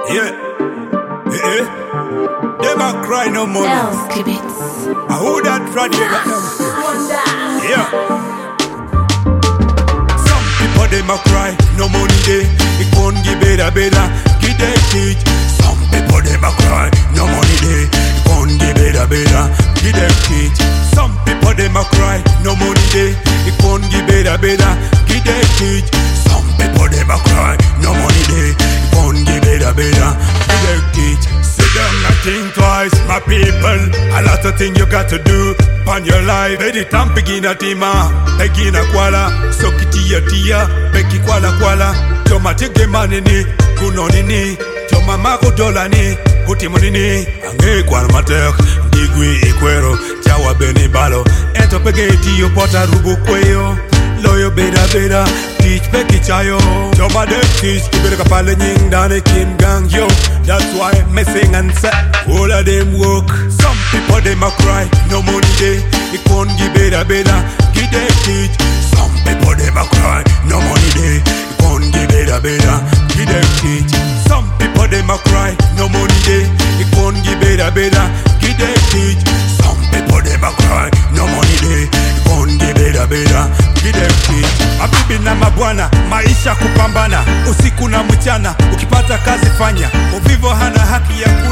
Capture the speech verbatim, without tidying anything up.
Yeah. Eh, eh. Them a cry no more. I hold that right there. Yeah. Some people them a cry no money day. It won't give better better. Give them teach. Some people them a cry no money day. It won't give better better. Give them teach. Some people them a cry no money day. It won't give better better. Give them teach. Some people them a cry no money day. It won't give better better. Give them teach. Sit down and think twice, my people. A lot of things you got to do on your life. Ready time begin a tima, begin a kwala. So kitia tia, beki kwala kwala. Joma tege manini, kunonini. Joma mako dola ni, kuti monini. Ange kwala matek, digwi ikwero. Chawa beni balo, ento pegeti yo pota rubu kweyo. Loyo beda beda, teach peki chayo. Joma de teach, kibere kapale nying dane kin gang yo. That's why me sing and say, all of them work. Some people them a cry, no money day. It won't give better better, give them teach. Some people them a cry, no money day. It won't give better better, give them teach. Some people them a cry, no money day. It won't give better better, give them teach. Some people them a cry, no money day. It won't give better better, give them teach. Habibi na mabwana, maisha kupambana, usiku na mchana, ukipata kazi fanya. Uvivu hana haki ya ku